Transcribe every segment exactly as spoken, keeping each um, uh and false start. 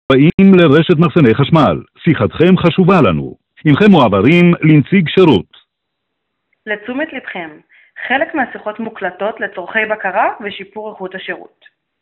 באים לרשת מחסני חשמל, שיחתכם חשובה לנו. עמכם מועברים לנציג שירות. לתשומת לבכם, חלק מהשיחות מוקלטות לצורכי בקרה ושיפור איכות השירות.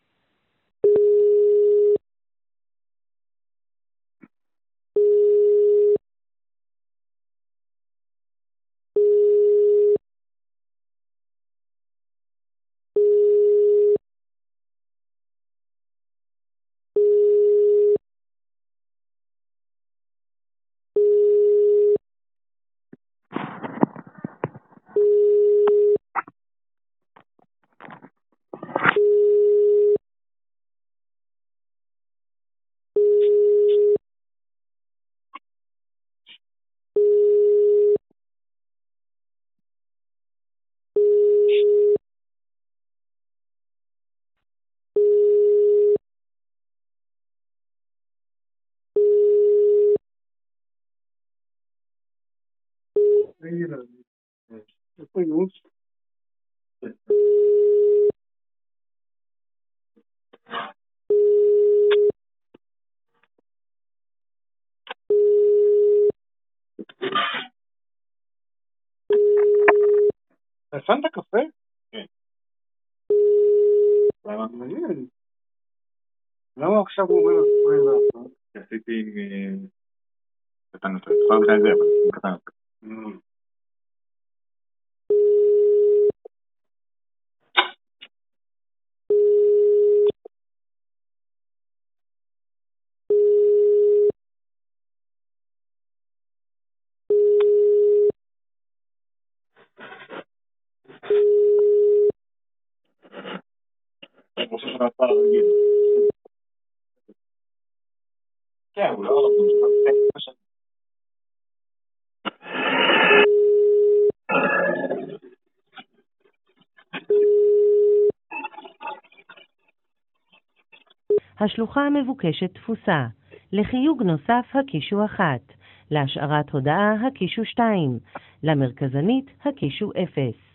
איפה יהיו? הכנת קפה? כן. מעניין. למה עכשיו הוא אומר עשרים ואחת? עשיתי קטן יותר, כבר בגלל זה, אבל קטן יותר. אני חושב שאתה עשה להגיד. כן, הוא לא הולך למשפט. השלוחה המבוקשת תפוסה. לחיוג נוסף הקישו אחת. להשארת הודעה הקישו שתיים. למרכזנית הקישו אפס.